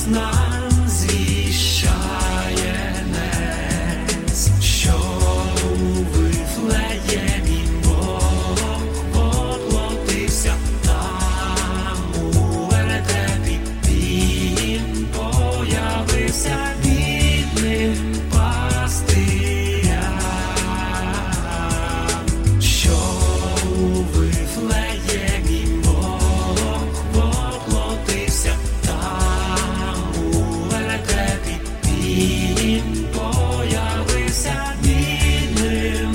нам звіщає нес, що у Вифлеємі Бог воплотився, там у вертепі він появився, бідним пастирям, що у Вифлеємі Бог воплотився, там у вертепі він появився, бідним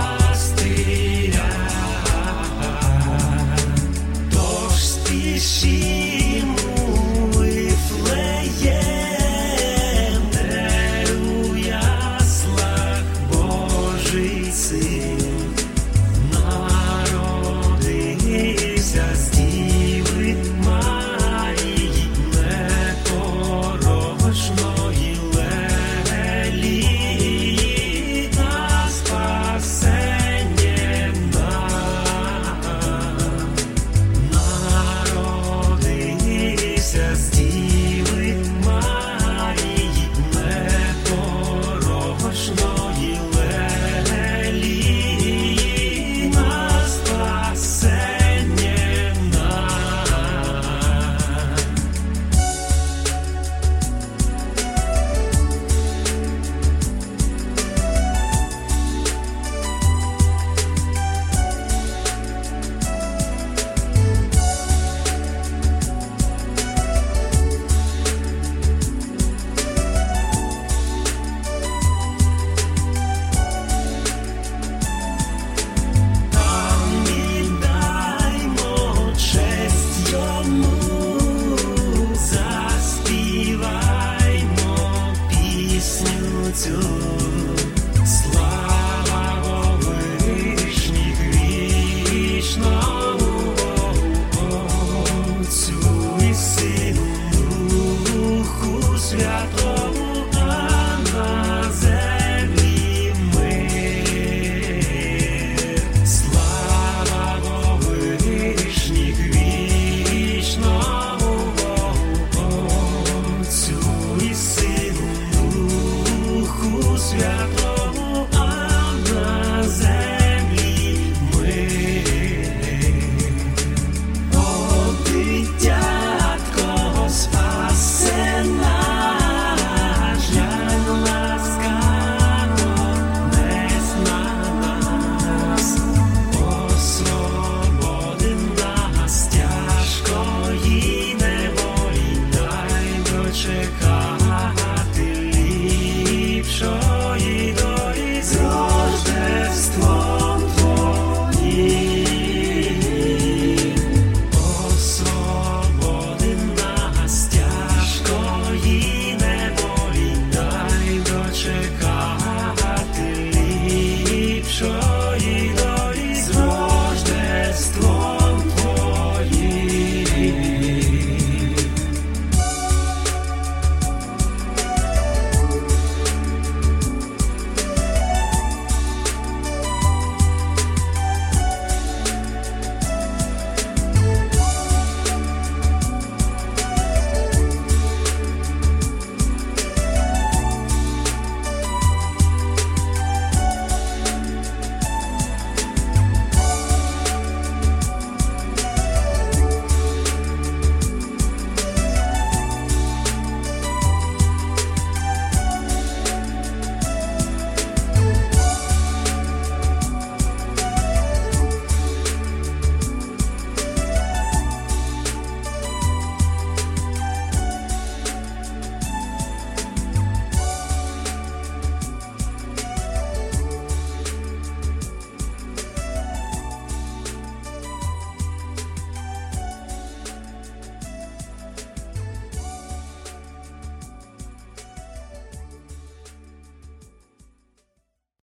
пастирям. Тож спішімо у Вифлеєм, де у яслах Божий син народився з Діви Марії непорочної лелії, на спасення нам. Народився з Діви Марії непорочної лелії, на спасення нам. Там віддаймо честь йому, заспіваймо пісню цю. Слава вишніх вічному Богу, Отцю і Сину, Духу Святому.